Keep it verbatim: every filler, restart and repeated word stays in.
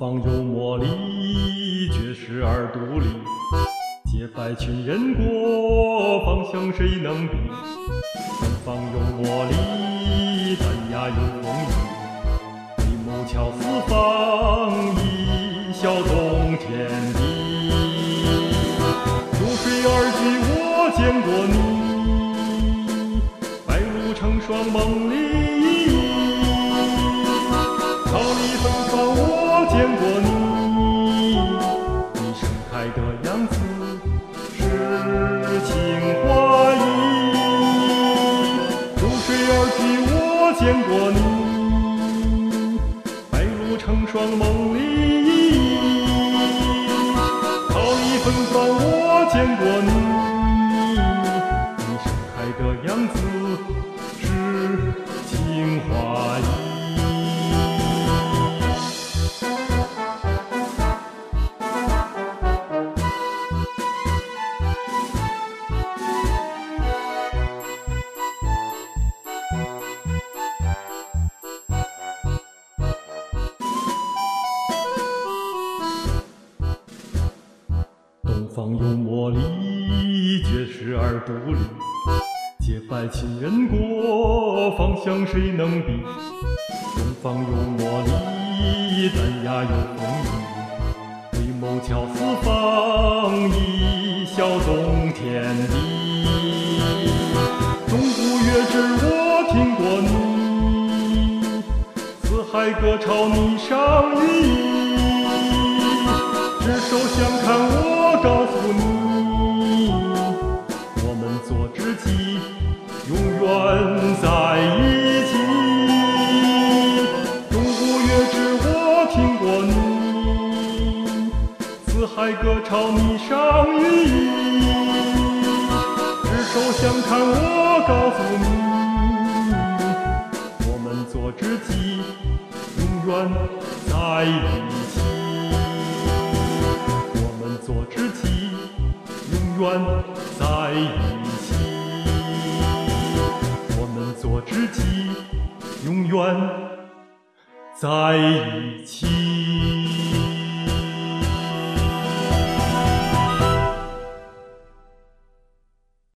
方有魔力，绝世而独立，结拜群人国，方向谁能比？东方有魔力，丹崖有风雨，为谋巧四方，以小动天地。如水而居，我见过你，白露成霜梦里。桃李芬芳，我见过你，你盛开的样子是情花意。如水而居，我见过你，白露成霜梦里。桃李芬芳，我见过你，你盛开的样子是情花意。东方有魔力，绝世而独立，结拜亲人国，方向谁能比？东方有魔力，丹崖有风雨，为谋巧四方，以小动天地。钟鼓乐之我听过你，四海歌潮你上虞。执手相看，我告诉你，我们做知己，永远在一起。钟鼓乐之我听过你，四海歌潮你上虞。执手相看，我告诉你，我们做知己，永远在一起。做知己，永远在一起。我们做知己，永远在一起。